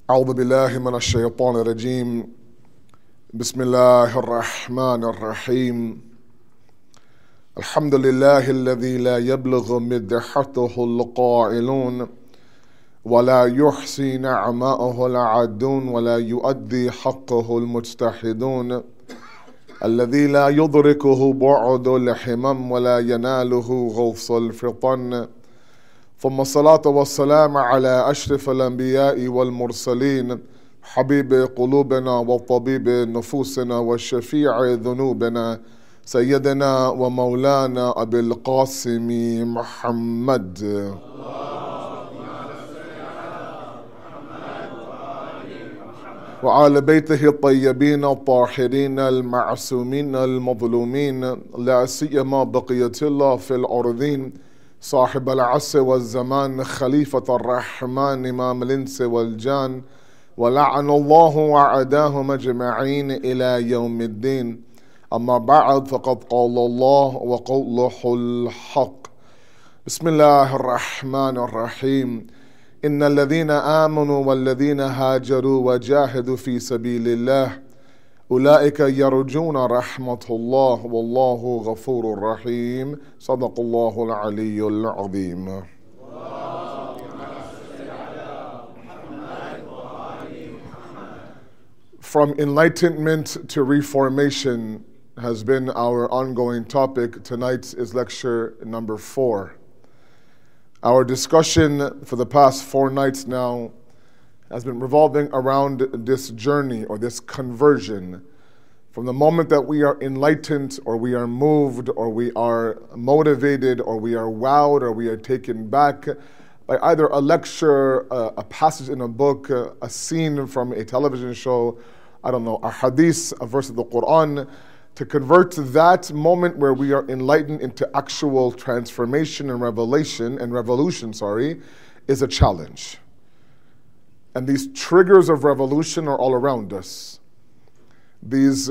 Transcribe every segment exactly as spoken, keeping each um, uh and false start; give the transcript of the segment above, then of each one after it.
أعوذ بالله من الشيطان الرجيم بسم الله الرحمن الرحيم الحمد لله الذي لا يبلغ مدحته القائلون ولا يحصي نعماءه العادون ولا يؤدي حقه المجتهدون الذي لا يدركه بعد الحمم ولا يناله غوص الفطن ثم الصلاة والسلام على أشرف الأنبياء والمرسلين حبيب قلوبنا وطبيب نفوسنا وشفيع ذنوبنا سيدنا ومولانا أبي القاسم محمد وعلى بيته الطيبين الطاهرين المعصومين المظلومين لا سيما بقية الله في الأرضين صاحب العصر والزمان خليفة الرحمن إمام الإنس والجان ولعن الله وعداهم أجمعين إلى يوم الدين أما بعد فقد قال الله وقوله الحق بسم الله الرحمن الرحيم إن الذين آمنوا والذين هاجروا وجاهدوا في سبيل الله أولئك يرجون رحمة الله والله غفور رحيم صدق الله العلي العظيم. From enlightenment to reformation has been our ongoing topic. Tonight is lecture number four. Our discussion for the past four nights now has been revolving around this journey or this conversion. From the moment that we are enlightened or we are moved or we are motivated or we are wowed or we are taken back by either a lecture, a, a passage in a book, a, a scene from a television show, I don't know, a hadith, a verse of the Quran, to convert to that moment where we are enlightened into actual transformation and revelation and revolution, sorry, is a challenge. And these triggers of revolution are all around us. These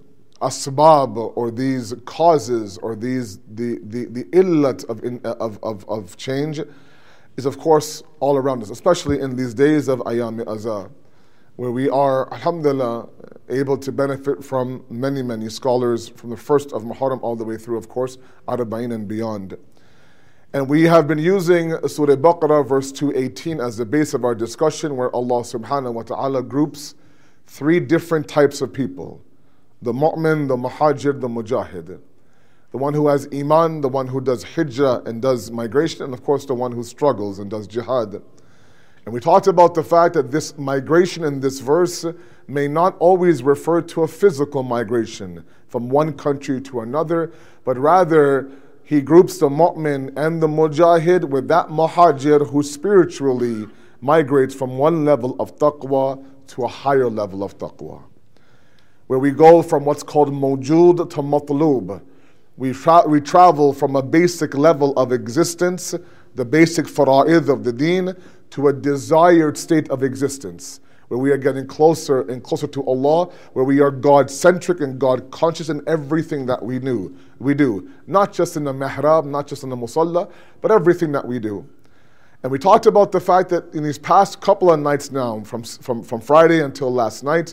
asbab or these causes or these the the, the illat of, in, of, of, of change is of course all around us, especially in these days of Ayam Azar, where we are, alhamdulillah, able to benefit from many, many scholars from the first of Muharram all the way through, of course, Arba'in and beyond. And we have been using Surah Baqarah verse two eighteen as the base of our discussion, where Allah subhanahu wa ta'ala groups three different types of people: the mu'min, the muhajir, the mujahid. The one who has iman, the one who does hijrah and does migration, and of course the one who struggles and does jihad. And we talked about the fact that this migration in this verse may not always refer to a physical migration from one country to another, but rather he groups the mu'min and the mujahid with that muhajir who spiritually migrates from one level of taqwa to a higher level of taqwa. Where we go from what's called mawjood to matloob. We, tra- we travel from a basic level of existence, the basic fara'id of the deen, to a desired state of existence, where we are getting closer and closer to Allah, where we are God-centric and God-conscious in everything that we do. We do, not just in the mihrab, not just in the musalla, but everything that we do. And we talked about the fact that in these past couple of nights now, from from, from Friday until last night,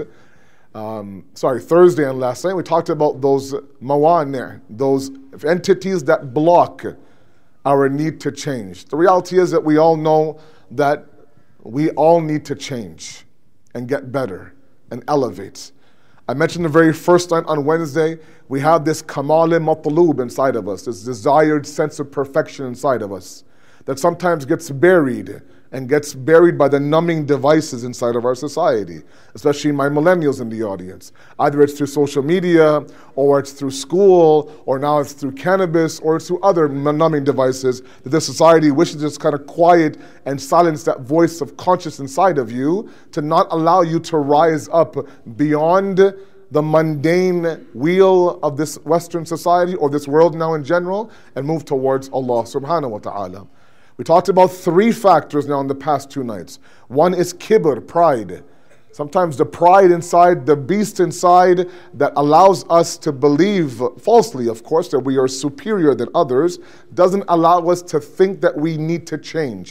um, sorry, Thursday and last night, we talked about those mawani', those entities that block our need to change. The reality is that we all know that we all need to change and get better and elevate. I mentioned the very first night on Wednesday, we have this kamal matloob inside of us, this desired sense of perfection inside of us that sometimes gets buried and gets buried by the numbing devices inside of our society, especially my millennials in the audience. Either it's through social media, or it's through school, or now it's through cannabis, or it's through other numbing devices that the society wishes to just kind of quiet and silence that voice of conscience inside of you to not allow you to rise up beyond the mundane wheel of this Western society or this world now in general and move towards Allah subhanahu wa ta'ala. We talked about three factors now in the past two nights. One is kibr, pride. Sometimes the pride inside, the beast inside that allows us to believe, falsely of course, that we are superior than others, doesn't allow us to think that we need to change.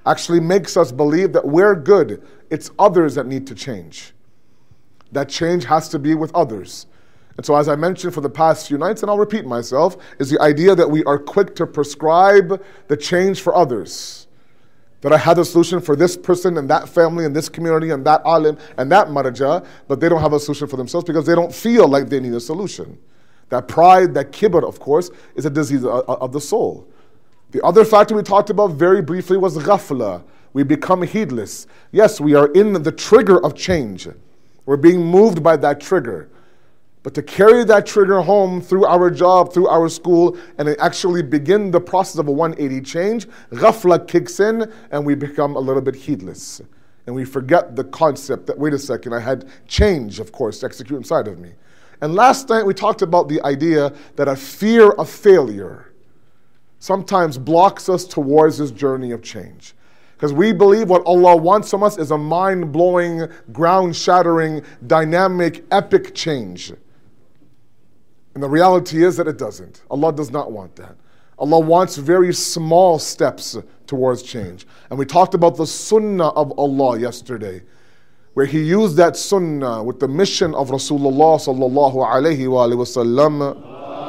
actually makes us believe that we're good. It's others that need to change. That change has to be with others. And so as I mentioned for the past few nights, and I'll repeat myself, is the idea that we are quick to prescribe the change for others. That I had a solution for this person and that family and this community and that alim and that marja, but they don't have a solution for themselves because they don't feel like they need a solution. That pride, that kibr, of course, is a disease of the soul. The other factor we talked about very briefly was ghafla. We become heedless. Yes, we are in the trigger of change. We're being moved by that trigger. But to carry that trigger home through our job, through our school, and actually begin the process of a one eighty change, ghafla kicks in and we become a little bit heedless. And we forget the concept that, wait a second, I had change, of course, to execute inside of me. And last night we talked about the idea that a fear of failure sometimes blocks us towards this journey of change. Because we believe what Allah wants from us is a mind-blowing, ground-shattering, dynamic, epic change. And the reality is that it doesn't. Allah does not want that. Allah wants very small steps towards change. And we talked about the sunnah of Allah yesterday, where He used that sunnah with the mission of Rasulullah sallallahu alayhi wa alayhi wa sallam.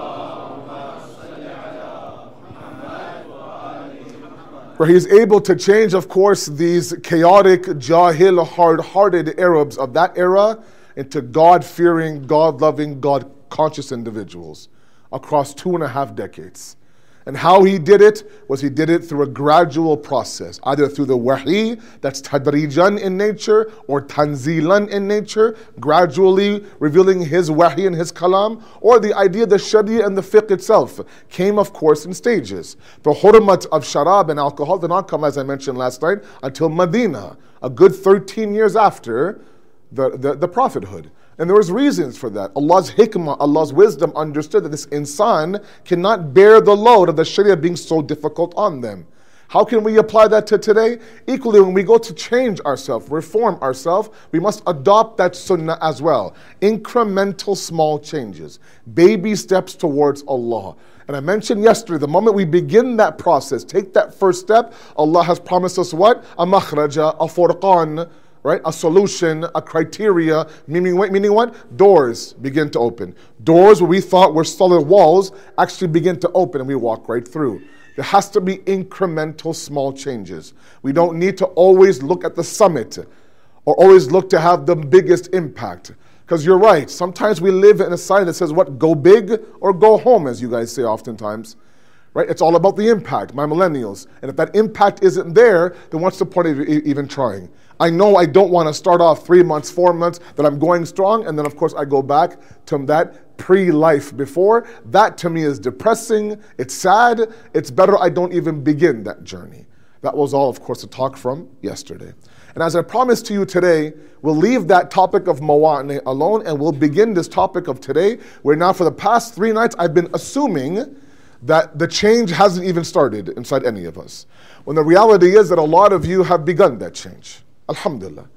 Where He's able to change, of course, these chaotic, jahil, hard-hearted Arabs of that era into God-fearing, God-loving, God-conscious individuals across two and a half decades. And how He did it was He did it through a gradual process, either through the wahi, that's tadrijan in nature, or tanzilan in nature, gradually revealing His wahi and His kalam, or the idea, the sharia and the fiqh itself came, of course, in stages. The hurmat of sharab and alcohol did not come, as I mentioned last night, until Medina, a good thirteen years after the, the, the prophethood. And there was reasons for that. Allah's hikmah, Allah's wisdom understood that this insan cannot bear the load of the sharia being so difficult on them. How can we apply that to today? Equally, when we go to change ourselves, reform ourselves, we must adopt that sunnah as well. Incremental small changes. Baby steps towards Allah. And I mentioned yesterday, the moment we begin that process, take that first step, Allah has promised us what? A makhraja, a furqan, right? A solution, a criteria, meaning, meaning what? Doors begin to open. Doors where we thought were solid walls actually begin to open and we walk right through. There has to be incremental small changes. We don't need to always look at the summit or always look to have the biggest impact. Because you're right, sometimes we live in a society that says what? Go big or go home, as you guys say oftentimes. Right? It's all about the impact, my millennials. And if that impact isn't there, then what's the point of even trying? I know I don't want to start off three months, four months, that I'm going strong, and then of course I go back to that pre-life before. That to me is depressing, it's sad, it's better I don't even begin that journey. That was all, of course, a talk from yesterday. And as I promised to you today, we'll leave that topic of mawani alone, and we'll begin this topic of today, where now for the past three nights I've been assuming that the change hasn't even started inside any of us. When the reality is that a lot of you have begun that change. Alhamdulillah.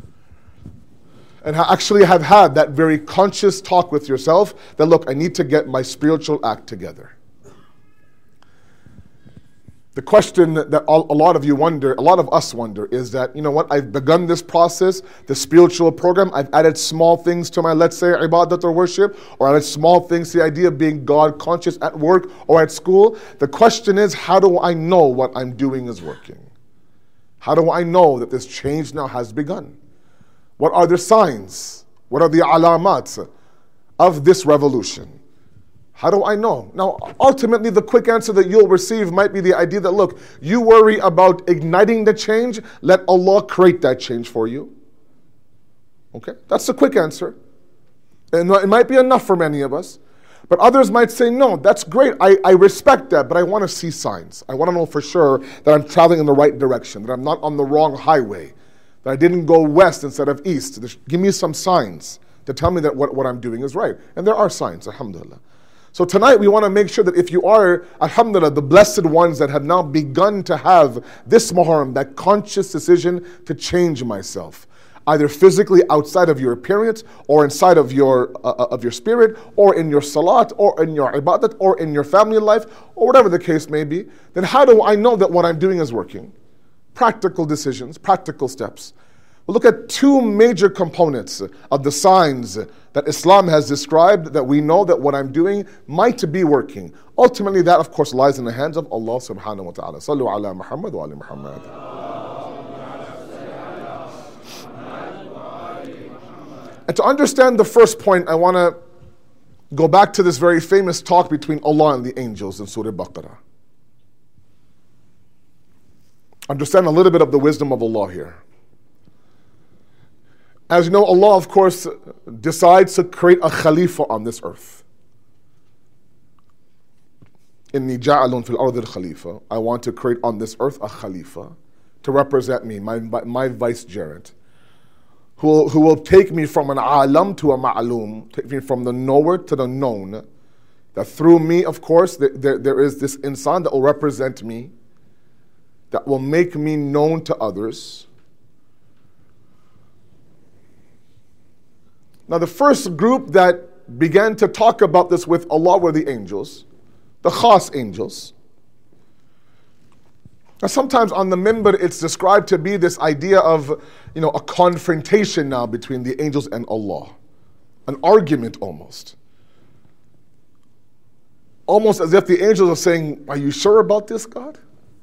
And actually have had that very conscious talk with yourself that, look, I need to get my spiritual act together. The question that a lot of you wonder, a lot of us wonder, is that, you know what, I've begun this process, the spiritual program, I've added small things to my, let's say, ibadat or worship, or added small things to the idea of being God conscious at work or at school. The question is, how do I know what I'm doing is working? How do I know that this change now has begun? What are the signs? What are the alamat of this revolution? How do I know? Now, ultimately, the quick answer that you'll receive might be the idea that, look, you worry about igniting the change, let Allah create that change for you. Okay? That's the quick answer. And it might be enough for many of us. But others might say, no, that's great. I, I respect that, but I want to see signs. I want to know for sure that I'm traveling in the right direction, that I'm not on the wrong highway, that I didn't go west instead of east. Give me some signs to tell me that what, what I'm doing is right. And there are signs, alhamdulillah. So tonight we want to make sure that if you are, alhamdulillah, the blessed ones that have now begun to have this Muharram, that conscious decision to change myself, either physically outside of your appearance, or inside of your uh, of your spirit, or in your salat, or in your ibadat, or in your family life, or whatever the case may be, then how do I know that what I'm doing is working? practical decisions, practical steps. We'll look at two major components of the signs that Islam has described that we know that what I'm doing might be working. Ultimately, that of course lies in the hands of Allah subhanahu wa ta'ala. Sallu ala Muhammad wa ali Muhammad. And to understand the first point, I want to go back to this very famous talk between Allah and the angels in Surah Baqarah. Understand a little bit of the wisdom of Allah here. As you know, Allah, of course, decides to create a khalifa on this earth. Inni ja'alun fil ardi al-khalifa. I want to create on this earth a khalifa to represent me, my, my vicegerent, who will, who will take me from an alam to a ma'alum, take me from the knower to the known. That through me, of course, there, there is this insan that will represent me, that will make me known to others. Now, the first group that began to talk about this with Allah were the angels, the khas angels. Now, sometimes on the minbar, it's described to be this idea of, you know, a confrontation now between the angels and Allah, an argument almost. Almost as if the angels are saying, "Are you sure about this, God?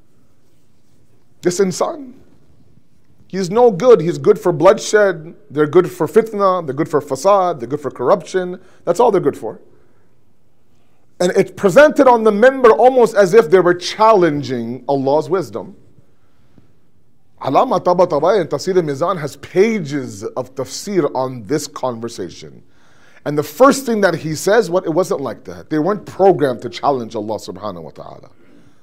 This insan? He's no good. He's good for bloodshed. They're good for fitna. They're good for fasad. They're good for corruption. That's all they're good for." And it's presented on the minbar almost as if they were challenging Allah's wisdom. Allama Tabatabai and Tafsir al-Mizan has pages of tafsir on this conversation. And the first thing that he says, what it wasn't like that. They weren't programmed to challenge Allah subhanahu wa ta'ala.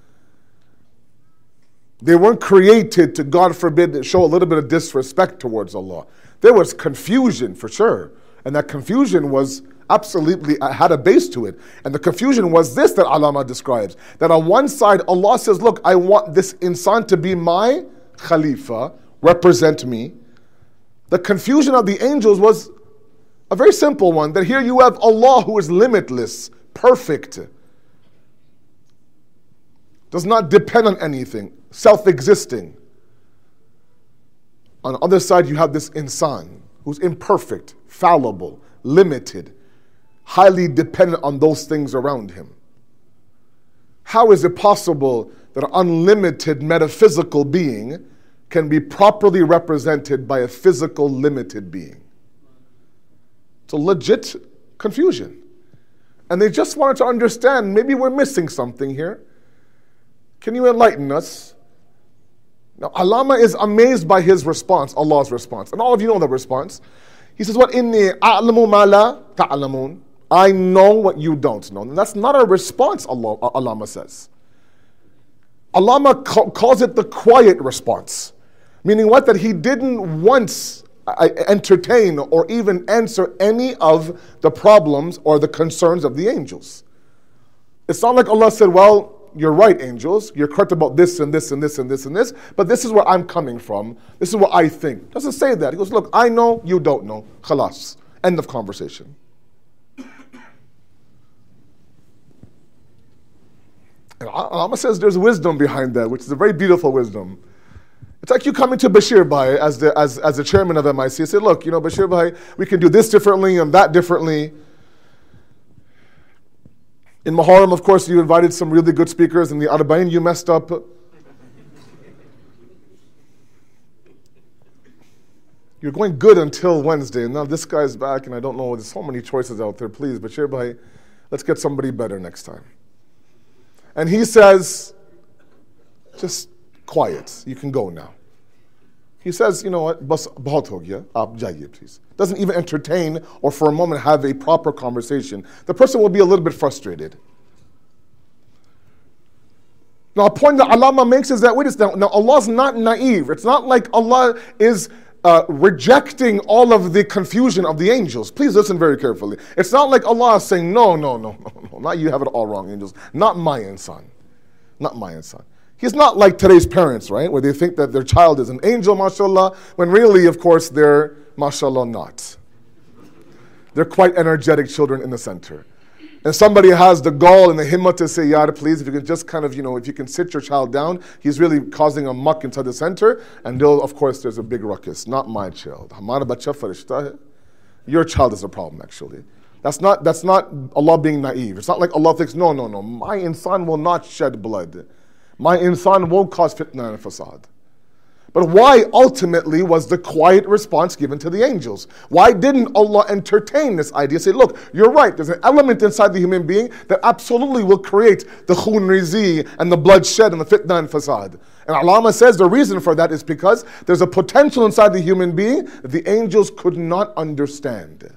They weren't created to, God forbid, show a little bit of disrespect towards Allah. There was confusion for sure. And that confusion was absolutely, had a base to it. And the confusion was this that Allama describes. That on one side, Allah says, look, I want this insan to be my khalifa, represent me. The confusion of the angels was a very simple one. That here you have Allah who is limitless, perfect, does not depend on anything, self-existing. On the other side, you have this insan who's imperfect, fallible, limited, highly dependent on those things around him. How is it possible that an unlimited metaphysical being can be properly represented by a physical limited being? It's a legit confusion. And they just wanted to understand, maybe we're missing something here. Can you enlighten us? Now, Allama is amazed by his response, Allah's response. And all of you know the response. He says, what? Inni a'lamu ma la ta'lamun. I know what you don't know. And that's not a response, Allah, Allama says. Allama ca- calls it the quiet response. Meaning what? That he didn't once entertain or even answer any of the problems or the concerns of the angels. It's not like Allah said, well, you're right, angels. You're correct about this and this and this and this and this, but this is where I'm coming from. This is what I think. Doesn't say that. He goes, look, I know, you don't know. Khalas. End of conversation. And Allama says there's wisdom behind that, which is a very beautiful wisdom. It's like you coming to Bashir Bhai as the as, as the chairman of M I C and say, look, you know, Bashir Bhai, we can do this differently and that differently. In Muharram, of course, you invited some really good speakers. In the Arba'in, you messed up. You're going good until Wednesday, and now this guy's back, and I don't know, there's so many choices out there. Please, Bashir Bhai, let's get somebody better next time. And he says, just quiet, you can go now. He says, you know what, bas bahut ho gaya, aap jaiye please. Doesn't even entertain or for a moment have a proper conversation. The person will be a little bit frustrated. Now, a point that Allama makes is that, wait a second, now Allah's not naive. It's not like Allah is uh, rejecting all of the confusion of the angels. Please listen very carefully. It's not like Allah is saying, no, no, no, no, no, not you have it all wrong, angels. Not my insan. Not my insan. He's not like today's parents, right, where they think that their child is an angel, mashallah, when really, of course, they're, mashallah, not. They're quite energetic children in the center. and somebody has the gall and the himmah to say, Yar, please, if you can just kind of, you know, if you can sit your child down, he's really causing a muck inside the center, and they'll, of course, there's a big ruckus. Not my child. Your child is a problem, actually. That's not, that's not Allah being naive. It's not like Allah thinks, no, no, no, my insan will not shed blood. My insan won't cause fitna and fasad. But why ultimately was the quiet response given to the angels? Why didn't Allah entertain this idea? Say, look, you're right. There's an element inside the human being that absolutely will create the khun rizi and the bloodshed and the fitna and fasad. And Allama says the reason for that is because there's a potential inside the human being that the angels could not understand.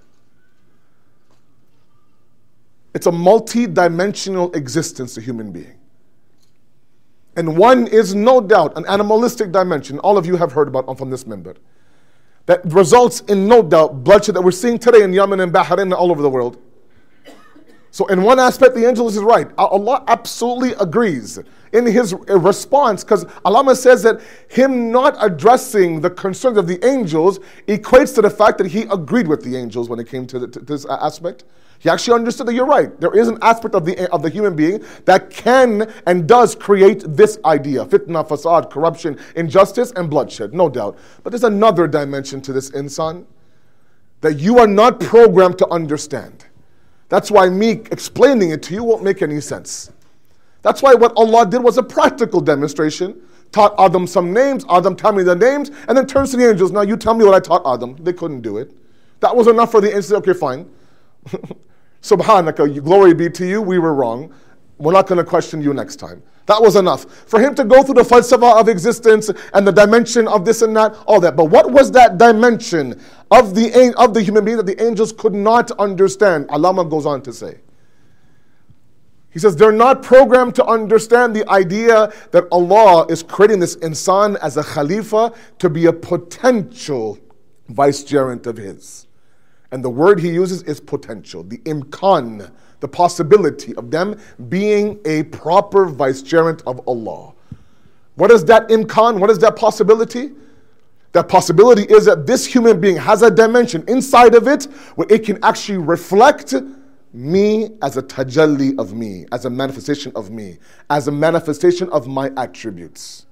It's a multi-dimensional existence, the human being. And one is no doubt an animalistic dimension, all of you have heard about from this minbar, that results in no doubt bloodshed that we're seeing today in Yemen and Bahrain and all over the world. So in one aspect, the angel is right. Allah absolutely agrees in his response, because Allama says that him not addressing the concerns of the angels equates to the fact that he agreed with the angels when it came to, the, to this aspect. He actually understood that you're right. There is an aspect of the of the human being that can and does create this idea: fitna, fasad, corruption, injustice, and bloodshed, no doubt. But there's another dimension to this insan that you are not programmed to understand. That's why me explaining it to you won't make any sense. That's why what Allah did was a practical demonstration. Taught Adam some names, Adam tell me the names, and then turns to the angels. Now you tell me what I taught Adam. They couldn't do it. That was enough for the angels. Okay, fine. Subhanaka, glory be to you, we were wrong. We're not going to question you next time. That was enough. For him to go through the falsafa of existence and the dimension of this and that, all that. But what was that dimension of the, of the human being that the angels could not understand? Allama goes on to say. He says they're not programmed to understand the idea that Allah is creating this insan as a khalifa to be a potential vicegerent of his. And the word he uses is potential, the imkan, the possibility of them being a proper vicegerent of Allah. What is that imkan? What is that possibility? That possibility is that this human being has a dimension inside of it where it can actually reflect me as a tajalli of me, as a manifestation of me, as a manifestation of my attributes.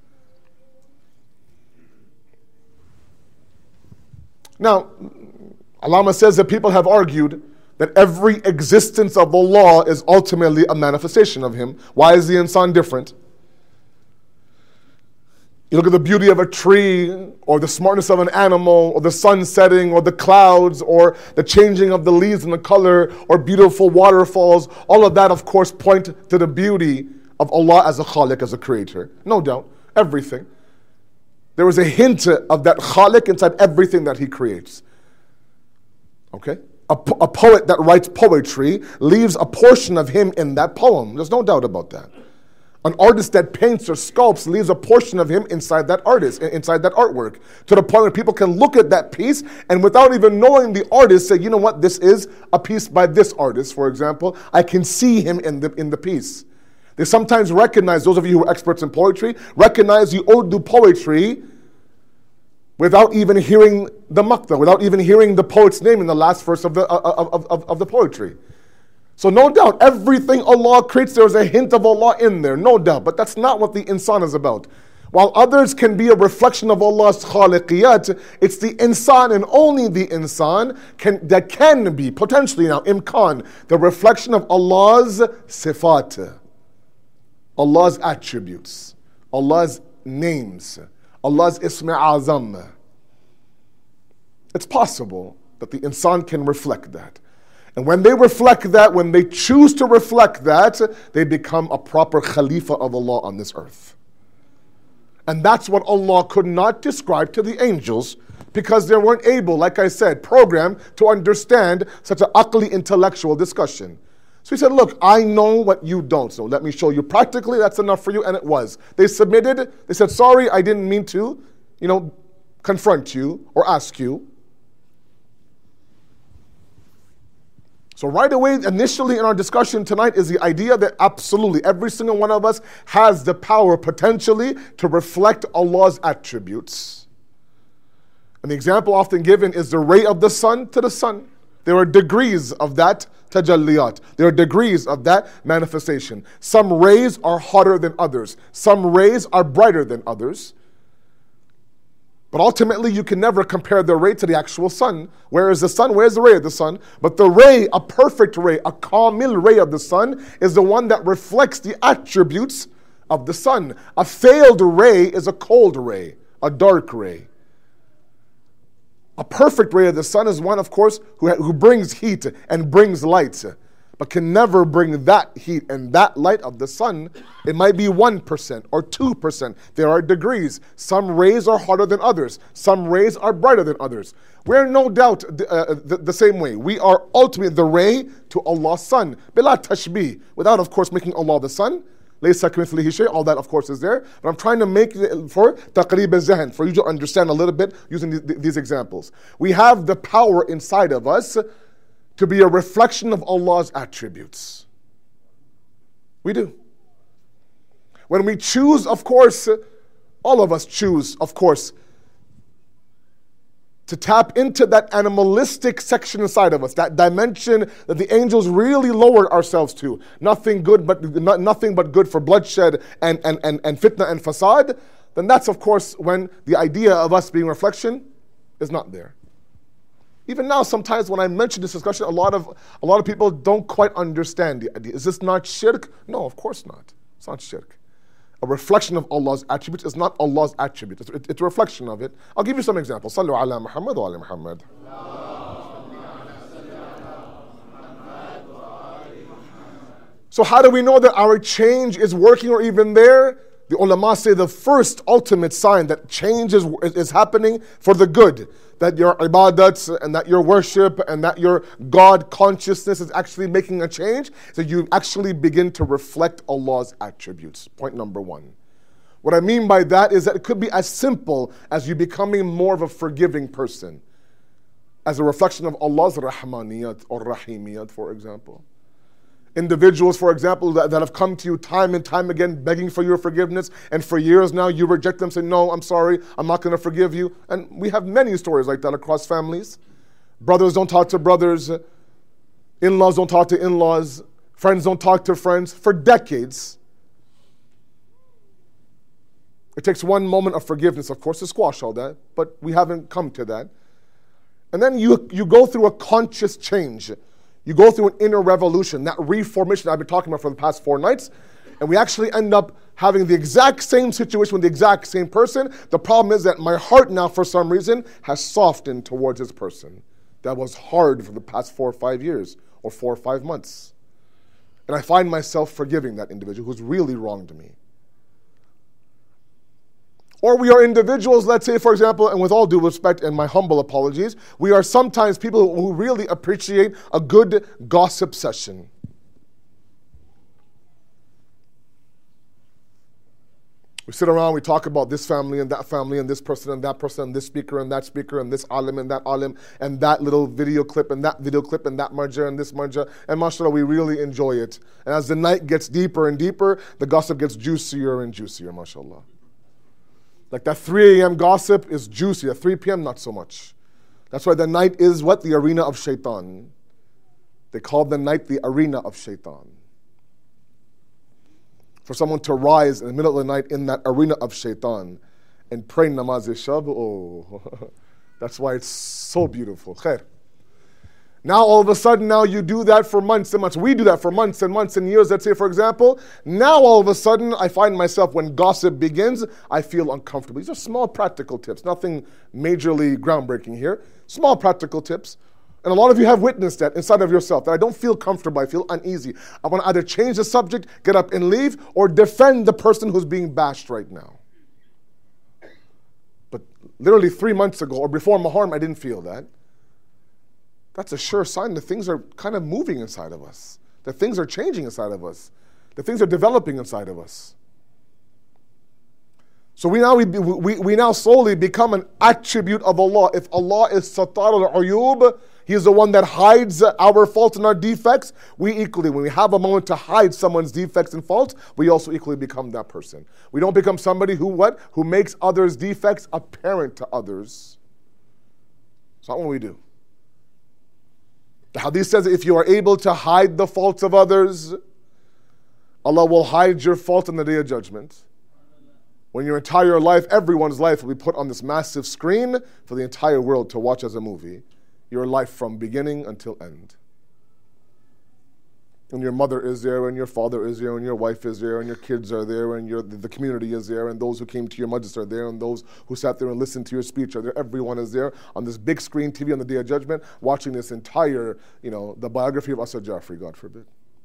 Now, Allama says that people have argued that every existence of Allah is ultimately a manifestation of Him. Why is the insan different? You look at the beauty of a tree, or the smartness of an animal, or the sun setting, or the clouds, or the changing of the leaves and the color, or beautiful waterfalls. All of that, of course, point to the beauty of Allah as a Khaliq, as a creator. No doubt, everything. There is a hint of that Khaliq inside everything that He creates. Okay? A, po- a poet that writes poetry leaves a portion of him in that poem. There's no doubt about that. An artist that paints or sculpts leaves a portion of him inside that artist, inside that artwork, to the point where people can look at that piece and without even knowing the artist say, you know what, this is a piece by this artist, for example. I can see him in the in the piece. They sometimes recognize, those of you who are experts in poetry, recognize the Urdu poetry without even hearing the maqta, without even hearing the poet's name in the last verse of the of, of, of the poetry. So no doubt, everything Allah creates, there's a hint of Allah in there, no doubt. But that's not what the insan is about. While others can be a reflection of Allah's khaliqiyat, it's the insan and only the insan can, that can be, potentially now, imkan, the reflection of Allah's sifat, Allah's attributes, Allah's names, Allah's ism azam. It's possible that the insan can reflect that. And when they reflect that, when they choose to reflect that, they become a proper Khalifa of Allah on this earth. And that's what Allah could not describe to the angels because they weren't able, like I said, programmed to understand such an aqli intellectual discussion. So He said, look, I know what you don't, so let me show you practically, that's enough for you, and it was. They submitted, they said, sorry, I didn't mean to, you know, confront you or ask you. So right away, initially in our discussion tonight is the idea that absolutely every single one of us has the power potentially to reflect Allah's attributes. And the example often given is the ray of the sun to the sun. There are degrees of that tajalliyat. There are degrees of that manifestation. Some rays are hotter than others. Some rays are brighter than others. But ultimately, you can never compare the ray to the actual sun. Where is the sun? Where is the ray of the sun? But the ray, a perfect ray, a kamil ray of the sun, is the one that reflects the attributes of the sun. A failed ray is a cold ray, a dark ray. A perfect ray of the sun is one, of course, who, who brings heat and brings light, but can never bring that heat and that light of the sun. It might be one percent or two percent. There are degrees. Some rays are hotter than others. Some rays are brighter than others. We're no doubt the, uh, the, the same way. We are ultimately the ray to Allah's sun. Bila tashbih, without, of course, making Allah the sun. Laysa kamithlihi shay, all that, of course, is there. But I'm trying to make it for taqrib al-zahn, for you to understand a little bit using these, these examples. We have the power inside of us to be a reflection of Allah's attributes. We do. When we choose, of course, all of us choose, of course, to tap into that animalistic section inside of us, that dimension that the angels really lowered ourselves to. Nothing good but nothing but good for bloodshed and, and, and, and fitna and fasad. Then that's, of course, when the idea of us being reflection is not there. Even now, sometimes when I mention this discussion, a lot of a lot of people don't quite understand the idea. Is this not shirk? No, of course not. It's not shirk. A reflection of Allah's attributes is not Allah's attribute. It's, it's a reflection of it. I'll give you some examples. Sallu ala Muhammad wa ala Muhammad. So how do we know that our change is working or even there? The ulama say the first ultimate sign that change is, is happening for the good, that your ibadat and that your worship and that your God consciousness is actually making a change, so you actually begin to reflect Allah's attributes. Point number one. What I mean by that is that it could be as simple as you becoming more of a forgiving person, as a reflection of Allah's rahmaniyat or rahimiyat, for example. Individuals, for example, that, that have come to you time and time again begging for your forgiveness, and for years now you reject them, say, no, I'm sorry, I'm not going to forgive you. And we have many stories like that across families. Brothers don't talk to brothers, in-laws don't talk to in-laws, friends don't talk to friends for decades. It takes one moment of forgiveness, of course, to squash all that, but we haven't come to that. And then you, you go through a conscious change. You go through an inner revolution, that reformation I've been talking about for the past four nights, and we actually end up having the exact same situation with the exact same person. The problem is that my heart now, for some reason, has softened towards this person that was hard for the past four or five years, or four or five months. And I find myself forgiving that individual who's really wronged me. Or we are individuals, let's say, for example, and with all due respect and my humble apologies, we are sometimes people who really appreciate a good gossip session. We sit around, we talk about this family and that family and this person and that person and this speaker and that speaker and this alim and that alim and that little video clip and that video clip and that marja and this marja. And mashallah, we really enjoy it. And as the night gets deeper and deeper, the gossip gets juicier and juicier, mashallah. Like that three a.m. gossip is juicy. At three p.m. not so much. That's why the night is what? The arena of shaitan. They call the night the arena of shaitan. For someone to rise in the middle of the night in that arena of shaitan and pray namaz-e-shab, oh, that's why it's so beautiful. Khair. Now all of a sudden, now you do that for months and months. We do that for months and months and years, let's say, for example. Now all of a sudden, I find myself, when gossip begins, I feel uncomfortable. These are small practical tips, nothing majorly groundbreaking here. Small practical tips. And a lot of you have witnessed that inside of yourself, that I don't feel comfortable, I feel uneasy. I want to either change the subject, get up and leave, or defend the person who's being bashed right now. But literally three months ago, or before Muharram, I didn't feel that. That's a sure sign that things are kind of moving inside of us, that things are changing inside of us, that things are developing inside of us. So we now we, we, we now slowly become an attribute of Allah. If Allah is Sattar al-Uyub, He is the one that hides our faults and our defects, we equally, when we have a moment to hide someone's defects and faults, we also equally become that person. We don't become somebody who what? Who makes others' defects apparent to others. It's not what we do. The hadith says if you are able to hide the faults of others, Allah will hide your fault on the day of judgment. When your entire life, everyone's life will be put on this massive screen for the entire world to watch as a movie. Your life from beginning until end. And your mother is there, and your father is there, and your wife is there, and your kids are there, and your, the community is there, and those who came to your majlis are there, and those who sat there and listened to your speech are there. Everyone is there on this big screen T V on the Day of Judgment, watching this entire, you know, the biography of Asad Jafri, God forbid.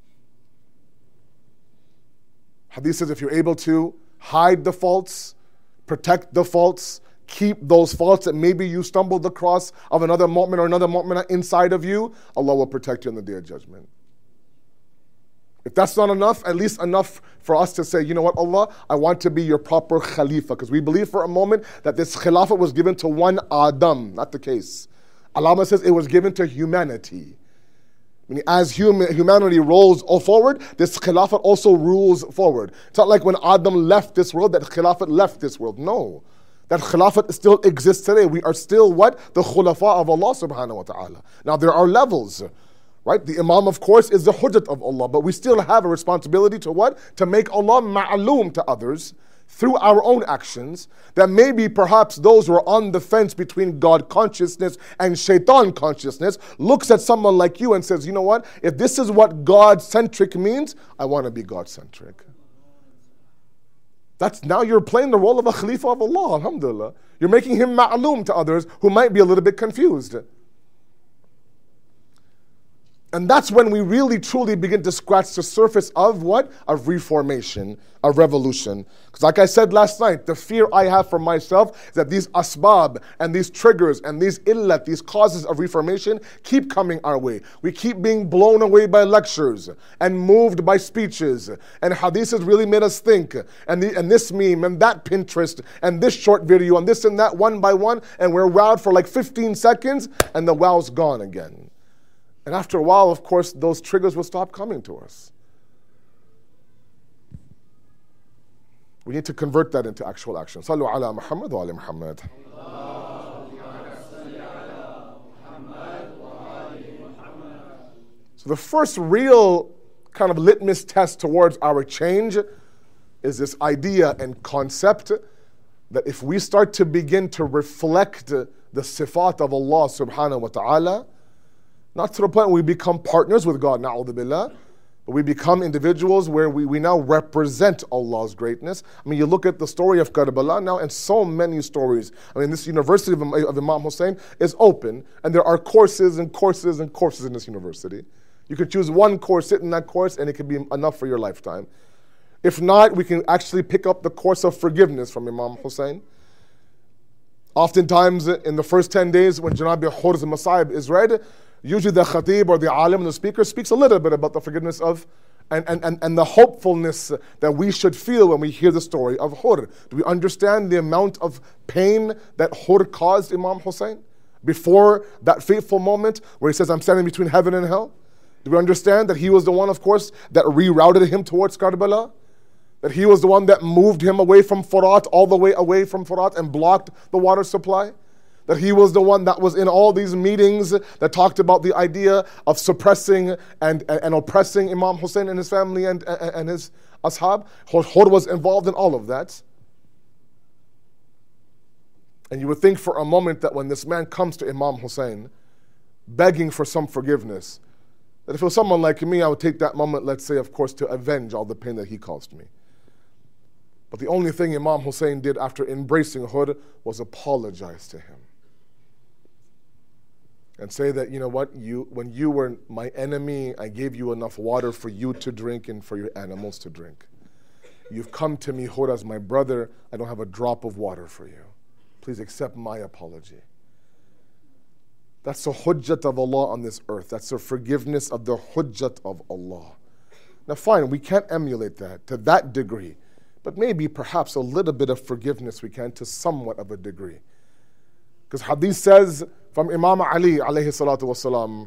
Hadith says if you're able to hide the faults, protect the faults, keep those faults that maybe you stumbled across of another mu'min or another mu'minah inside of you, Allah will protect you on the Day of Judgment. If that's not enough, at least enough for us to say, you know what, Allah, I want to be your proper Khalifa. Because we believe for a moment that this Khilafah was given to one Adam. Not the case. Allah says it was given to humanity. Meaning as human, humanity rolls forward, this Khilafah also rules forward. It's not like when Adam left this world, that Khilafah left this world. No. That Khilafah still exists today. We are still what? The Khulafa of Allah subhanahu wa ta'ala. Now there are levels. Right? The Imam, of course, is the Hujjat of Allah, but we still have a responsibility to what? To make Allah ma'aloom to others through our own actions, that maybe perhaps those who are on the fence between God consciousness and shaitan consciousness looks at someone like you and says, you know what? If this is what God-centric means, I want to be God-centric. That's now you're playing the role of a Khalifa of Allah, alhamdulillah. You're making him ma'aloom to others who might be a little bit confused. And that's when we really truly begin to scratch the surface of what? Of reformation, of revolution. Because like I said last night, the fear I have for myself is that these asbab and these triggers and these illat, these causes of reformation keep coming our way. We keep being blown away by lectures and moved by speeches. And hadith has really made us think. And, the, and this meme and that Pinterest and this short video and this and that one by one. And we're wowed for like fifteen seconds and the wow's gone again. And after a while, of course, those triggers will stop coming to us. We need to convert that into actual action. Sallu ala Muhammad wa ala Muhammad. So the first real kind of litmus test towards our change is this idea and concept that if we start to begin to reflect the sifat of Allah subhanahu wa ta'ala, not to the point where we become partners with God, na'udhu billah, but we become individuals where we, we now represent Allah's greatness. I mean, you look at the story of Karbala now, and so many stories. I mean, this university of, of Imam Hussein is open, and there are courses and courses and courses in this university. You could choose one course, sit in that course, and it could be enough for your lifetime. If not, we can actually pick up the course of forgiveness from Imam Hussein. Oftentimes, in the first ten days, when Janabi Hurz Masaib is read, usually the khatib or the alim, the speaker, speaks a little bit about the forgiveness of and, and, and, and the hopefulness that we should feel when we hear the story of Hur. Do we understand the amount of pain that Hur caused Imam Hussein before that fateful moment where he says, I'm standing between heaven and hell? Do we understand that he was the one, of course, that rerouted him towards Karbala? That he was the one that moved him away from Furat, all the way away from Furat, and blocked the water supply? That he was the one that was in all these meetings that talked about the idea of suppressing and, and, and oppressing Imam Hussein and his family and, and, and his ashab. Hur was involved in all of that. And you would think for a moment that when this man comes to Imam Hussein, begging for some forgiveness, that if it was someone like me, I would take that moment, let's say, of course, to avenge all the pain that he caused me. But the only thing Imam Hussein did after embracing Hur was apologize to him. And say that, you know what, you when you were my enemy, I gave you enough water for you to drink and for your animals to drink. You've come to me, Hur, as my brother. I don't have a drop of water for you. Please accept my apology. That's the hujjat of Allah on this earth. That's the forgiveness of the hujjat of Allah. Now fine, we can't emulate that to that degree. But maybe perhaps a little bit of forgiveness we can to somewhat of a degree. Because hadith says from Imam Ali alayhi salatu wasalam,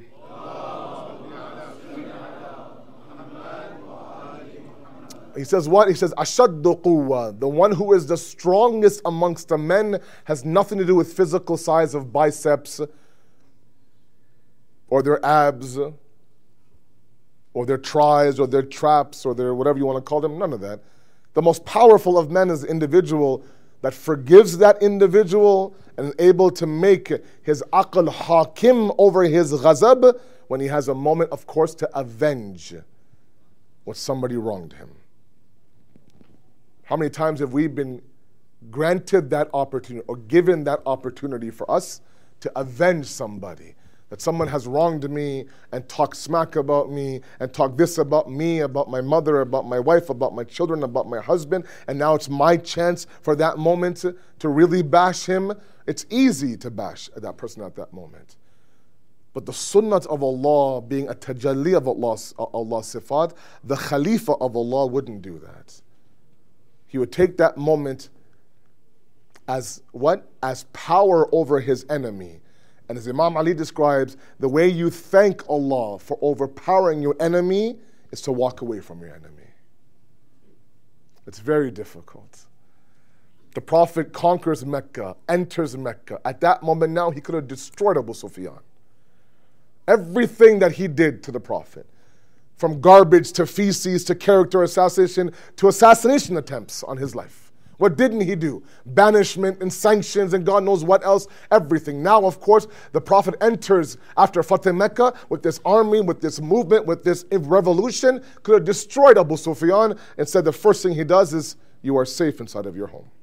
he says what? He says, Ashaddu quwwa, the one who is the strongest amongst the men has nothing to do with physical size of biceps or their abs, or their tries, or their traps, or their whatever you want to call them. None of that. The most powerful of men is the individual that forgives that individual and is able to make his aql hakim over his ghazab when he has a moment, of course, to avenge what somebody wronged him. How many times have we been granted that opportunity or given that opportunity for us to avenge somebody? That someone has wronged me and talked smack about me and talked this about me, about my mother, about my wife, about my children, about my husband, and now it's my chance for that moment to, to really bash him. It's easy to bash that person at that moment. But the sunnah of Allah being a tajalli of Allah's, Allah's sifat, the Khalifa of Allah wouldn't do that. He would take that moment as what? As power over his enemy. And as Imam Ali describes, the way you thank Allah for overpowering your enemy is to walk away from your enemy. It's very difficult. The Prophet conquers Mecca, enters Mecca. At that moment now, he could have destroyed Abu Sufyan. Everything that he did to the Prophet, from garbage to feces to character assassination to assassination attempts on his life. What didn't he do? Banishment and sanctions and God knows what else, everything. Now, of course, the Prophet enters after Fateh Mecca with this army, with this movement, with this revolution, could have destroyed Abu Sufyan. Instead, the first thing he does is, you are safe inside of your home.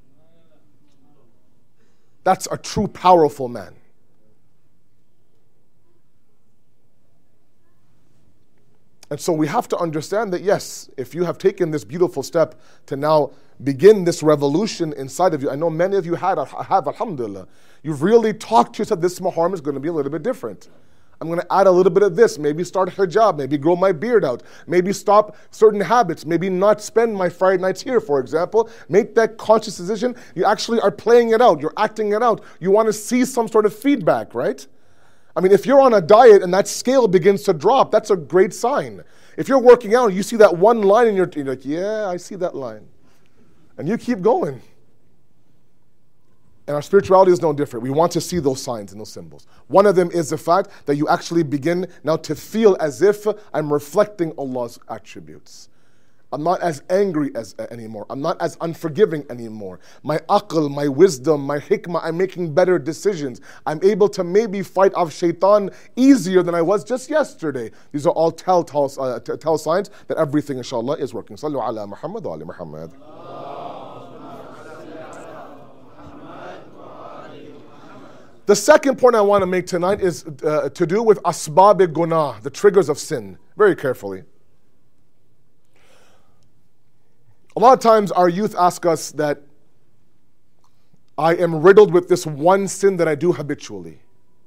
That's a true powerful man. And so we have to understand that, yes, if you have taken this beautiful step to now begin this revolution inside of you, I know many of you had, have, alhamdulillah, you've really talked to yourself, this muharram is going to be a little bit different. I'm going to add a little bit of this, maybe start hijab, maybe grow my beard out, maybe stop certain habits, maybe not spend my Friday nights here, for example. Make that conscious decision. You actually are playing it out, you're acting it out. You want to see some sort of feedback, right? I mean, if you're on a diet and that scale begins to drop, that's a great sign. If you're working out and you see that one line in your, you're like, yeah, I see that line. And you keep going. And our spirituality is no different. We want to see those signs and those symbols. One of them is the fact that you actually begin now to feel as if I'm reflecting Allah's attributes. I'm not as angry as uh, anymore. I'm not as unforgiving anymore. My aql, my wisdom, my hikmah, I'm making better decisions. I'm able to maybe fight off shaitan easier than I was just yesterday. These are all telltale, uh, tell signs that everything, inshallah, is working. Sallu ala Muhammad wa ali Muhammad. The second point I want to make tonight is uh, to do with asbab gunah, the triggers of sin. Very carefully. A lot of times our youth ask us that I am riddled with this one sin that I do habitually.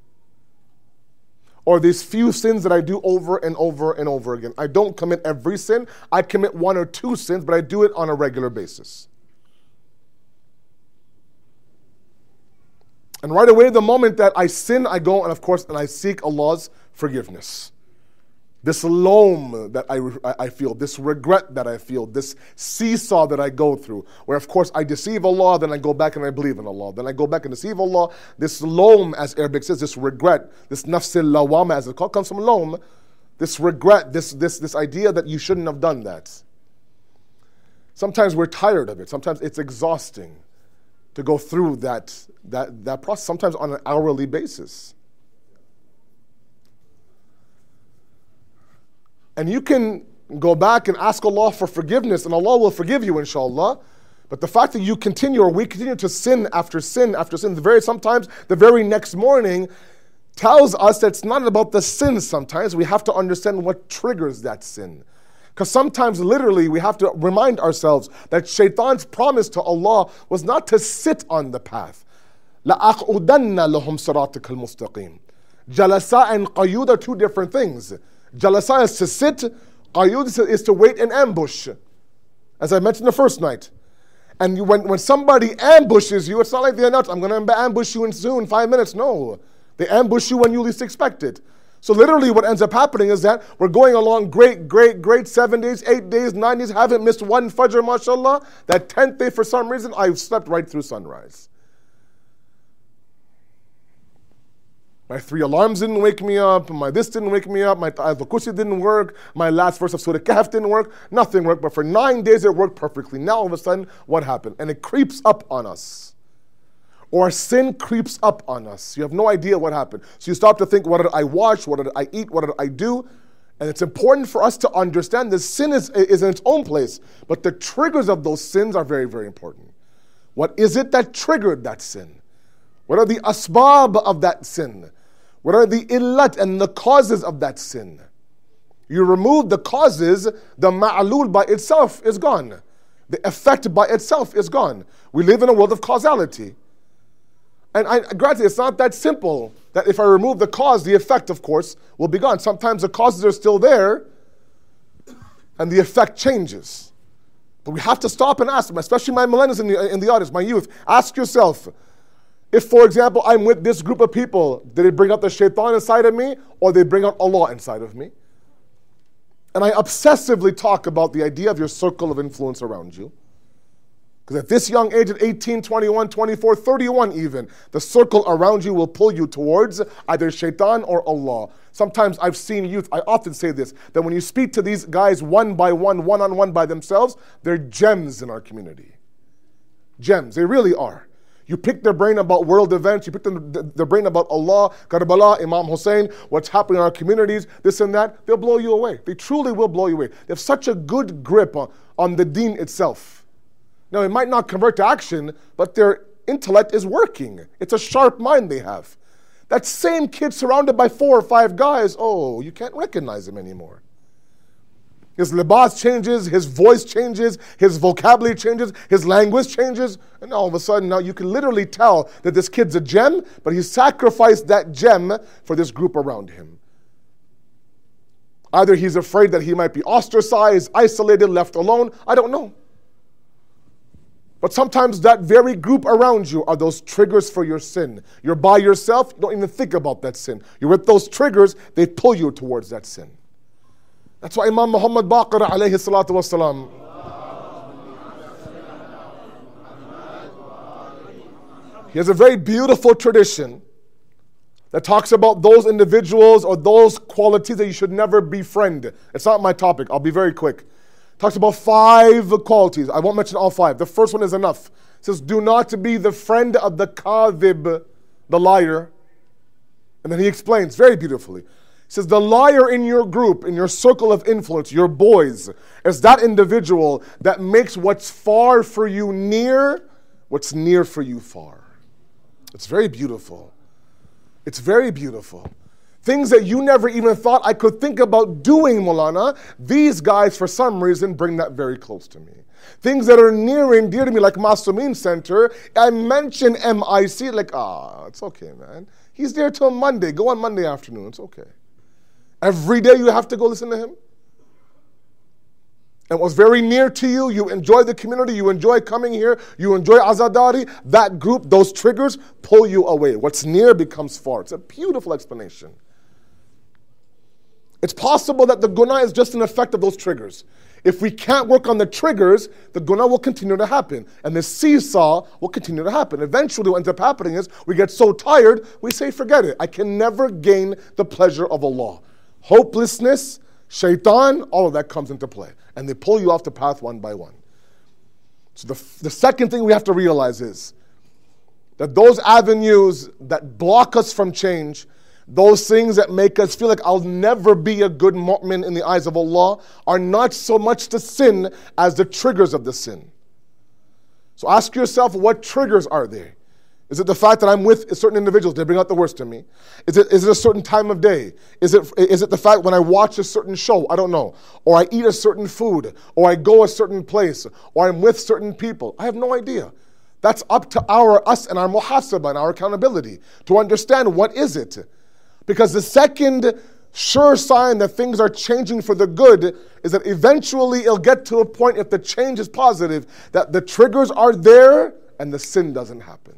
Or these few sins that I do over and over and over again. I don't commit every sin. I commit one or two sins, but I do it on a regular basis. And right away, the moment that I sin, I go and of course, and I seek Allah's forgiveness. This loam that I, I feel, this regret that I feel, this seesaw that I go through, where of course I deceive Allah, then I go back and I believe in Allah. Then I go back and deceive Allah. This loam, as Arabic says, this regret, this nafs al-lawama, as it's called, comes from loam. This regret, this, this, this idea that you shouldn't have done that. Sometimes we're tired of it. Sometimes it's exhausting to go through that, that, that process, sometimes on an hourly basis. And you can go back and ask Allah for forgiveness, and Allah will forgive you, inshallah. But the fact that you continue, or we continue to sin after sin after sin, the very sometimes the very next morning, tells us that it's not about the sin sometimes. We have to understand what triggers that sin. Because sometimes, literally, we have to remind ourselves that shaitan's promise to Allah was not to sit on the path. لَأَقْعُدَنَّ لَهُمْ صِرَاطِكَ الْمُسْتَقِيمِ. Jalasa and qayud are two different things. Jalasa is to sit, qayud is to wait in ambush, as I mentioned the first night. And you, when, when somebody ambushes you, it's not like they announce, I'm going to ambush you in soon, five minutes. No, they ambush you when you least expect it. So literally what ends up happening is that we're going along great, great, great, seven days, eight days, nine days, haven't missed one fajr, mashallah. That tenth day, for some reason, I've slept right through sunrise. My three alarms didn't wake me up. My this didn't wake me up. My Ayatul Kursi didn't work. My last verse of Surah Kahf didn't work. Nothing worked. But for nine days it worked perfectly. Now all of a sudden, what happened? And it creeps up on us. Or sin creeps up on us. You have no idea what happened. So you stop to think, what did I watch? What did I eat? What did I do? And it's important for us to understand that sin is, is in its own place. But the triggers of those sins are very, very important. What is it that triggered that sin? What are the asbab of that sin? What are the illat and the causes of that sin? You remove the causes, the ma'lul by itself is gone. The effect by itself is gone. We live in a world of causality. And I, granted, it's not that simple that if I remove the cause, the effect, of course, will be gone. Sometimes the causes are still there and the effect changes. But we have to stop and ask them, especially my millennials in the, in the audience, my youth. Ask yourself, if, for example, I'm with this group of people, did it bring out the shaitan inside of me or did it bring out Allah inside of me? And I obsessively talk about the idea of your circle of influence around you. Because at this young age, at eighteen, twenty-one, twenty-four, thirty-one even, the circle around you will pull you towards either shaitan or Allah. Sometimes I've seen youth, I often say this, that when you speak to these guys one by one, one-on-one by themselves, they're gems in our community. Gems, they really are. You pick their brain about world events, you pick them, their brain about Allah, Karbala, Imam Hussein, what's happening in our communities, this and that, they'll blow you away. They truly will blow you away. They have such a good grip on, on the deen itself. Now, it might not convert to action, but their intellect is working. It's a sharp mind they have. That same kid surrounded by four or five guys, oh, you can't recognize him anymore. His libas changes, his voice changes, his vocabulary changes, his language changes, and all of a sudden now you can literally tell that this kid's a gem, but he sacrificed that gem for this group around him. Either he's afraid that he might be ostracized, isolated, left alone, I don't know. But sometimes that very group around you are those triggers for your sin. You're by yourself, you don't even think about that sin. You're with those triggers, they pull you towards that sin. That's why Imam Muhammad Baqir alayhi salatu wasalam, he has a very beautiful tradition that talks about those individuals or those qualities that you should never befriend. It's not my topic, I'll be very quick. Talks about five qualities. I won't mention all five. The first one is enough. It says, do not be the friend of the kadhib, the liar. And then he explains very beautifully. He says, the liar in your group, in your circle of influence, your boys, is that individual that makes what's far for you near, what's near for you far. It's very beautiful. It's very beautiful. Things that you never even thought I could think about doing, Maulana, these guys, for some reason, bring that very close to me. Things that are near and dear to me, like Masumeen Center, I mention M I C, like, ah, it's okay, man. He's there till Monday. Go on Monday afternoon. It's okay. Every day you have to go listen to him. And what's very near to you, you enjoy the community, you enjoy coming here, you enjoy Azadari, that group, those triggers pull you away. What's near becomes far. It's a beautiful explanation. It's possible that the guna is just an effect of those triggers. If we can't work on the triggers, the guna will continue to happen. And the seesaw will continue to happen. Eventually what ends up happening is we get so tired, we say, forget it. I can never gain the pleasure of Allah. Hopelessness, shaitan, all of that comes into play. And they pull you off the path one by one. So the, the second thing we have to realize is that those avenues that block us from change, those things that make us feel like I'll never be a good mu'min in the eyes of Allah, are not so much the sin as the triggers of the sin. So ask yourself, what triggers are there? Is it the fact that I'm with certain individuals, they bring out the worst in me? Is it, is it a certain time of day? Is it, is it the fact when I watch a certain show? I don't know. Or I eat a certain food, or I go a certain place, or I'm with certain people. I have no idea. That's up to our us and our muhasabah and our accountability to understand what is it. Because the second sure sign that things are changing for the good is that eventually it'll get to a point, if the change is positive, that the triggers are there and the sin doesn't happen.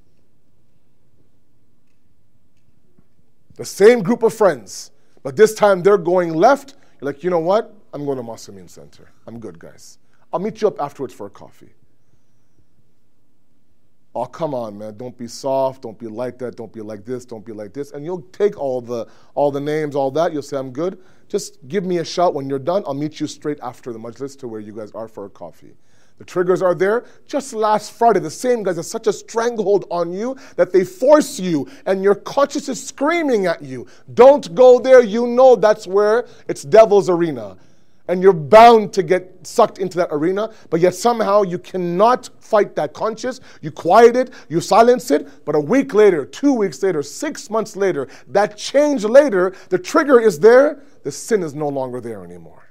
The same group of friends, but this time they're going left. You're like, you know what? I'm going to Masumeen Center. I'm good, guys. I'll meet you up afterwards for a coffee. Oh, come on, man. Don't be soft. Don't be like that. Don't be like this. Don't be like this. And you'll take all the all the names, all that. You'll say, I'm good. Just give me a shout when you're done. I'll meet you straight after the majlis to where you guys are for a coffee. The triggers are there. Just last Friday, the same guys have such a stranglehold on you that they force you and your conscience is screaming at you. Don't go there. You know that's where it's devil's arena. And you're bound to get sucked into that arena, but yet somehow you cannot fight that conscience. You quiet it, you silence it, but a week later, two weeks later, six months later, that change later, the trigger is there, the sin is no longer there anymore.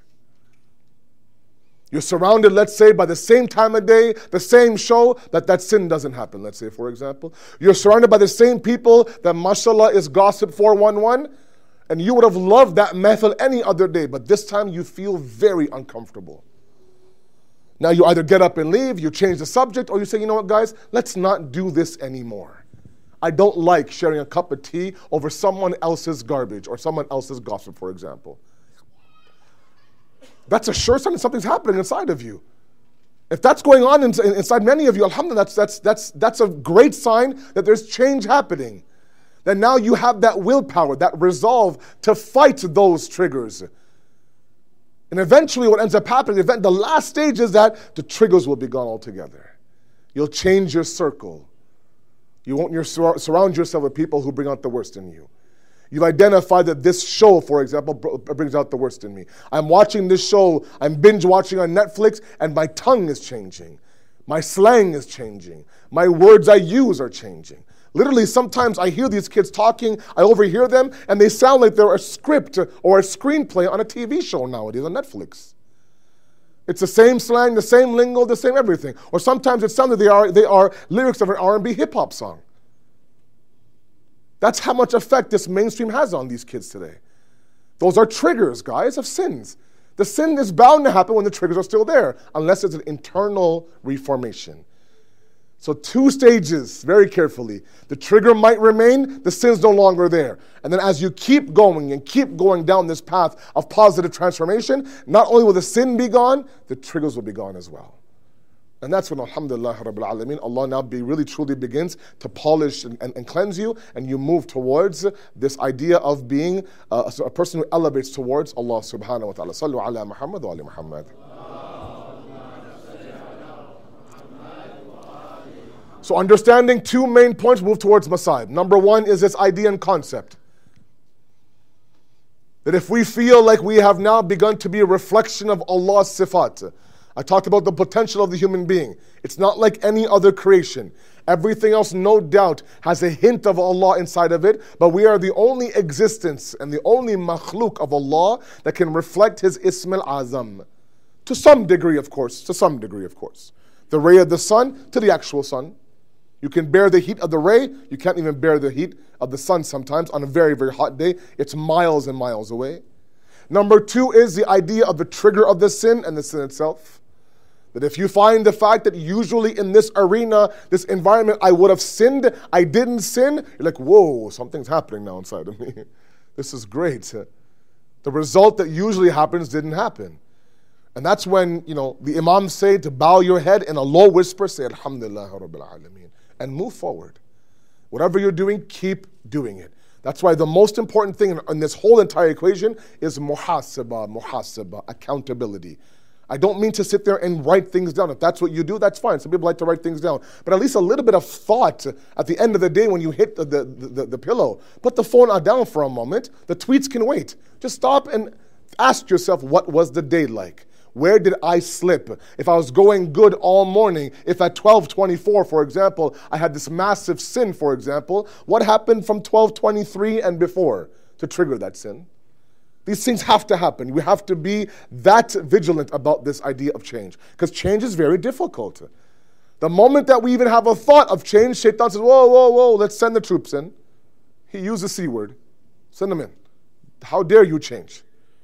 You're surrounded, let's say, by the same time of day, the same show, that that sin doesn't happen, let's say, for example. You're surrounded by the same people that, mashallah, is gossip four one one. And you would have loved that method any other day, but this time you feel very uncomfortable. Now you either get up and leave, you change the subject, or you say, you know what, guys, let's not do this anymore. I don't like sharing a cup of tea over someone else's garbage or someone else's gossip, for example. That's a sure sign that something's happening inside of you. If that's going on inside many of you, alhamdulillah, that's, that's, that's, that's a great sign that there's change happening. Then now you have that willpower, that resolve to fight those triggers. And eventually what ends up happening, the last stage is that the triggers will be gone altogether. You'll change your circle. You won't surround yourself with people who bring out the worst in you. You've identified that this show, for example, brings out the worst in me. I'm watching this show, I'm binge watching on Netflix, and my tongue is changing. My slang is changing. My words I use are changing. Literally, sometimes I hear these kids talking, I overhear them, and they sound like they're a script or a screenplay on a T V show nowadays on Netflix. It's the same slang, the same lingo, the same everything. Or sometimes it sounds like they are, they are lyrics of an R and B hip-hop song. That's how much effect this mainstream has on these kids today. Those are triggers, guys, of sins. The sin is bound to happen when the triggers are still there, unless it's an internal reformation. So two stages, very carefully. The trigger might remain, the sin's no longer there. And then as you keep going and keep going down this path of positive transformation, not only will the sin be gone, the triggers will be gone as well. And that's when, alhamdulillah, Rabbil Alameen, Allah now be really truly begins to polish and, and, and cleanse you, and you move towards this idea of being uh, a person who elevates towards Allah subhanahu wa ta'ala. Sallu ala Muhammad wa ali Muhammad. So understanding two main points, move towards Masaib. Number one is this idea and concept. That if we feel like we have now begun to be a reflection of Allah's sifat, I talked about the potential of the human being. It's not like any other creation. Everything else, no doubt, has a hint of Allah inside of it, but we are the only existence and the only makhluk of Allah that can reflect His Ism al-Azam. To some degree, of course, to some degree, of course. The ray of the sun to the actual sun. You can bear the heat of the ray. You can't even bear the heat of the sun sometimes on a very, very hot day. It's miles and miles away. Number two is the idea of the trigger of the sin and the sin itself. That if you find the fact that usually in this arena, this environment, I would have sinned, I didn't sin, you're like, whoa, something's happening now inside of me. This is great. The result that usually happens didn't happen. And that's when, you know, the imams say to bow your head in a low whisper, say, Alhamdulillah Rabbil Alameen, and move forward. Whatever you're doing, keep doing it. That's why the most important thing in, in this whole entire equation is muhasabah, muhasabah, accountability. I don't mean to sit there and write things down. If that's what you do, that's fine. Some people like to write things down. But at least a little bit of thought at the end of the day when you hit the, the, the, the pillow. Put the phone down for a moment. The tweets can wait. Just stop and ask yourself, what was the day like? Where did I slip? If I was going good all morning, if at twelve twenty-four, for example, I had this massive sin, for example, what happened from twelve twenty-three and before to trigger that sin? These things have to happen. We have to be that vigilant about this idea of change, because change is very difficult. The moment that we even have a thought of change, Shaitan says, whoa, whoa, whoa, let's send the troops in. He used the C word. Send them in. How dare you change?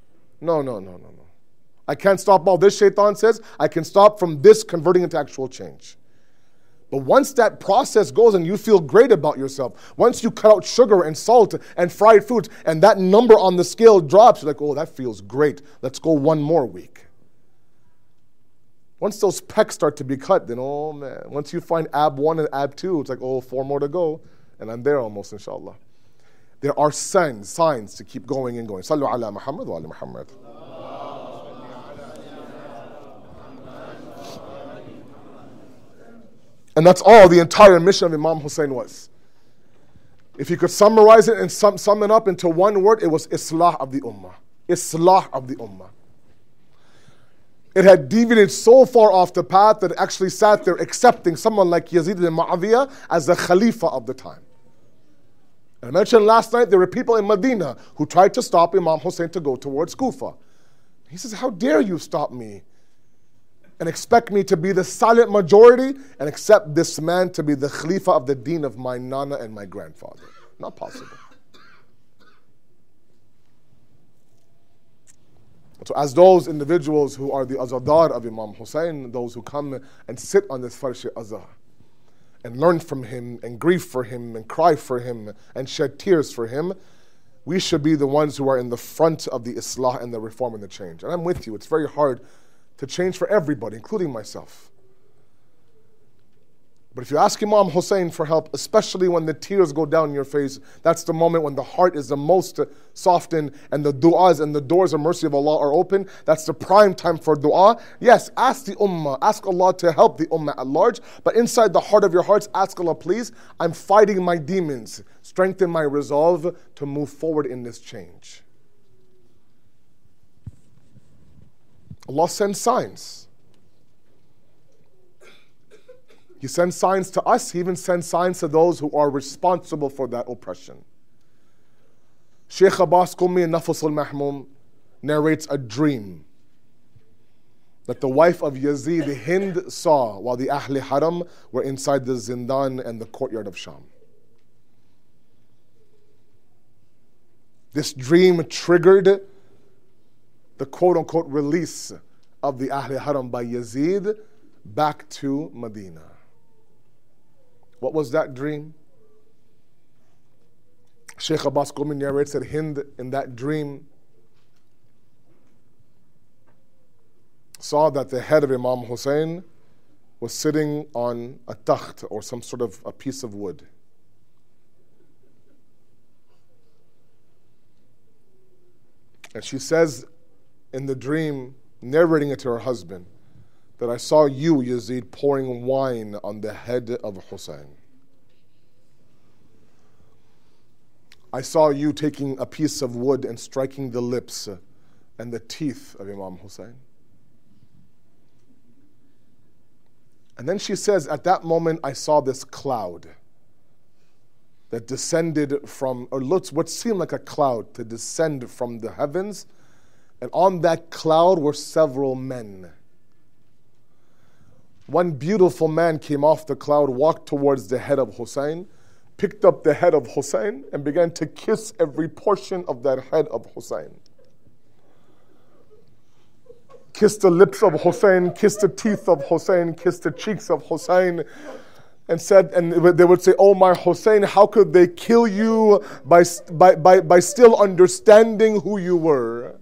No, no, no, no, no. I can't stop all this, Shaitan says. I can stop from this converting into actual change. But once that process goes and you feel great about yourself, once you cut out sugar and salt and fried foods and that number on the scale drops, you're like, oh, that feels great. Let's go one more week. Once those pecs start to be cut, then oh man, once you find ab one and ab two, it's like, oh, four more to go, and I'm there almost, inshallah. There are signs, signs to keep going and going. Sallu ala Muhammad wa ala Muhammad. And that's all the entire mission of Imam Hussein was. If you could summarize it and sum, sum it up into one word, it was Islah of the Ummah. Islah of the Ummah. It had deviated so far off the path that it actually sat there accepting someone like Yazid ibn Mu'awiyah as the Khalifa of the time. And I mentioned last night there were people in Medina who tried to stop Imam Hussein to go towards Kufa. He says, how dare you stop me and expect me to be the silent majority and accept this man to be the Khalifa of the deen of my Nana and my grandfather. Not possible. So as those individuals who are the azadar of Imam Hussein, those who come and sit on this farsh azhar and learn from him and grieve for him and cry for him and shed tears for him, we should be the ones who are in the front of the islah and the reform and the change. And I'm with you, it's very hard to change for everybody, including myself. But if you ask Imam Hussein for help, especially when the tears go down your face, that's the moment when the heart is the most softened and the du'as and the doors of mercy of Allah are open. That's the prime time for dua. Yes, ask the ummah, ask Allah to help the ummah at large, but inside the heart of your hearts, ask Allah, please, I'm fighting my demons. Strengthen my resolve to move forward in this change. Allah sends signs. He sends signs to us. He even sends signs to those who are responsible for that oppression. Sheikh Abbas Qummi in Nafs al-Mahmum narrates a dream that the wife of Yazid, Hind, saw while the Ahl Haram were inside the Zindan and the courtyard of Sham. This dream triggered the quote-unquote release of the Ahl Haram by Yazid back to Medina. What was that dream? Sheikh Abbas Qummi narrates that Hind in that dream saw that the head of Imam Hussein was sitting on a takht or some sort of a piece of wood. And she says in the dream, narrating it to her husband, that I saw you, Yazid, pouring wine on the head of Hussein. I saw you taking a piece of wood and striking the lips and the teeth of Imam Hussein. And then she says, at that moment I saw this cloud that descended from, or looked what seemed like a cloud to descend from the heavens, and on that cloud were several men. One beautiful man came off the cloud, walked towards the head of Hussein, picked up the head of Hussein, and began to kiss every portion of that head of Hussein. Kissed the lips of Hussein, kissed the teeth of Hussein, kissed the cheeks of Hussein, and said, and they would say, oh my Hussein, how could they kill you by, by, by, by still understanding who you were?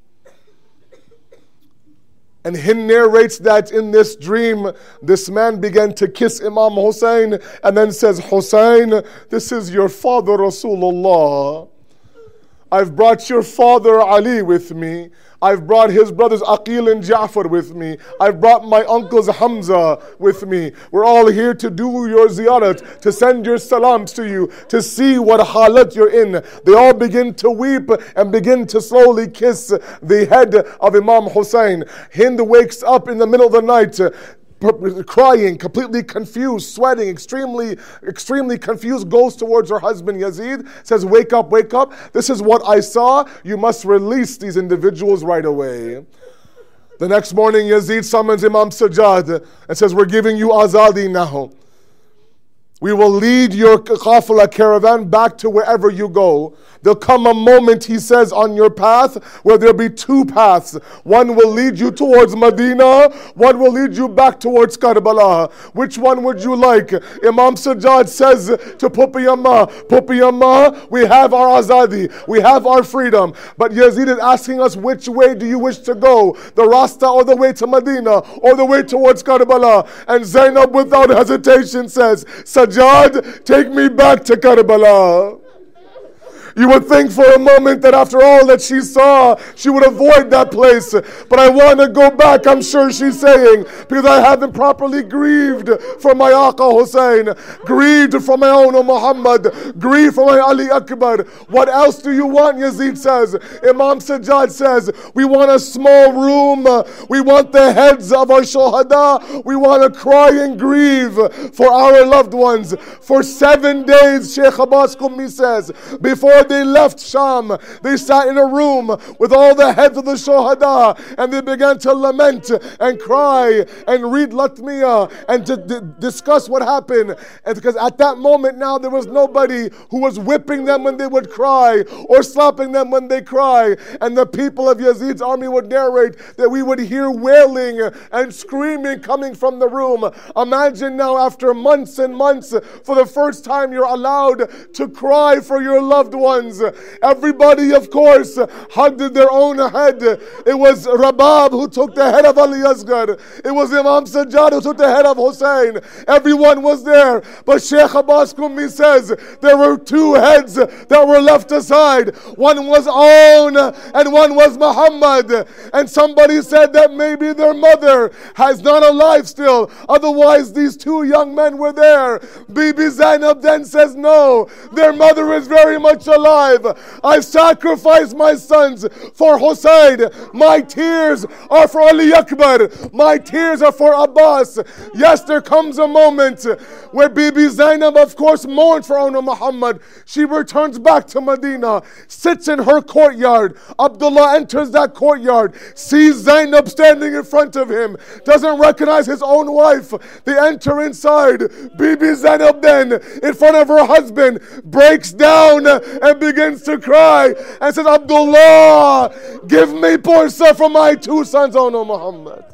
And Hind narrates that in this dream, this man began to kiss Imam Hussein and then says, Hussein, this is your father Rasulullah. I've brought your father Ali with me. I've brought his brothers Aqil and Ja'far with me. I've brought my uncles Hamza with me. We're all here to do your ziyarat, to send your salams to you, to see what halat you're in. They all begin to weep and begin to slowly kiss the head of Imam Hussein. Hind wakes up in the middle of the night, crying, completely confused, sweating, extremely, extremely confused, goes towards her husband Yazid, says, wake up, wake up. This is what I saw. You must release these individuals right away. The next morning, Yazid summons Imam Sajjad and says, we're giving you azadi now. We will lead your qafla caravan back to wherever you go. There'll come a moment, he says, on your path where there'll be two paths. One will lead you towards Medina, one will lead you back towards Karbala. Which one would you like? Imam Sajjad says to Pupi Amma, Pupi Amma, we have our azadi, we have our freedom. But Yazid is asking us, which way do you wish to go? The Rasta or the way to Medina or the way towards Karbala? And Zainab without hesitation says, Sajjad, take me back to Karbala. You would think for a moment that after all that she saw, she would avoid that place. But I want to go back, I'm sure she's saying, because I haven't properly grieved for my Aqa Hussein, grieved for my own Muhammad, grieved for my Ali Akbar. What else do you want, Yazid says? Imam Sajjad says, we want a small room. We want the heads of our Shohada. We want to cry and grieve for our loved ones. For seven days, Sheikh Abbas Qummi says, before they left Sham, they sat in a room with all the heads of the Shohada and they began to lament and cry and read Latmiya and to d- discuss what happened. And because at that moment now there was nobody who was whipping them when they would cry or slapping them when they cry. And the people of Yazid's army would narrate that we would hear wailing and screaming coming from the room. Imagine now, after months and months, for the first time you're allowed to cry for your loved ones. Everybody, of course, hugged their own head. It was Rabab who took the head of Ali Asghar. It was Imam Sajjad who took the head of Hussein. Everyone was there. But Sheikh Abbas Qummi says there were two heads that were left aside. One was Aoun and one was Muhammad. And somebody said that maybe their mother is not alive still. Otherwise, these two young men were there. Bibi Zainab then says, no, their mother is very much alive. I've sacrificed my sons for Hussein. My tears are for Ali Akbar. My tears are for Abbas. Yes, there comes a moment where Bibi Zainab, of course, mourned for Aoun Muhammad. She returns back to Medina, sits in her courtyard. Abdullah enters that courtyard, sees Zainab standing in front of him, doesn't recognize his own wife. They enter inside. Bibi Zainab then, in front of her husband, breaks down and begins to cry and says, Abdullah, give me Porsa for my two sons, Aoun Muhammad.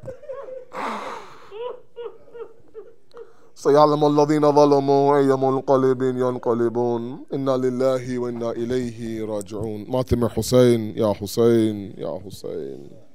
سيعلم الذين ظلموا أي منقلب ينقلبون إنا لله وإنا إليه راجعون. ماتم حسين يا حسين يا حسين.